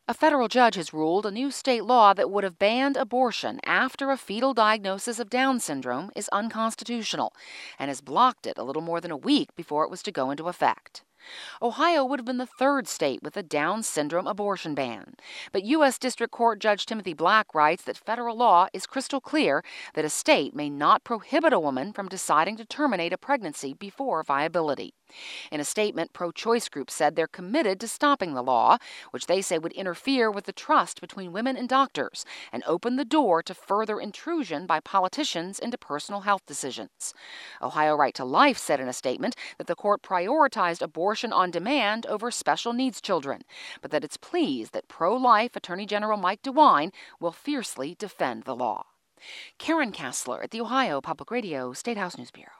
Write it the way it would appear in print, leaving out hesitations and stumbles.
A federal judge has ruled a new state law that would have banned abortion after a fetal diagnosis of Down syndrome is unconstitutional and has blocked it a little more than a week before it was to go into effect. Ohio would have been the third state with a Down syndrome abortion ban. But U.S. District Court Judge Timothy Black writes that federal law is crystal clear that a state may not prohibit a woman from deciding to terminate a pregnancy before viability. In a statement, pro-choice groups said they're committed to stopping the law, which they say would interfere with the trust between women and doctors and open the door to further intrusion by politicians into personal health decisions. Ohio Right to Life said in a statement that the court prioritized abortion on demand over special needs children, but that it's pleased that pro-life Attorney General Mike DeWine will fiercely defend the law. Karen Kassler at the Ohio Public Radio State House News Bureau.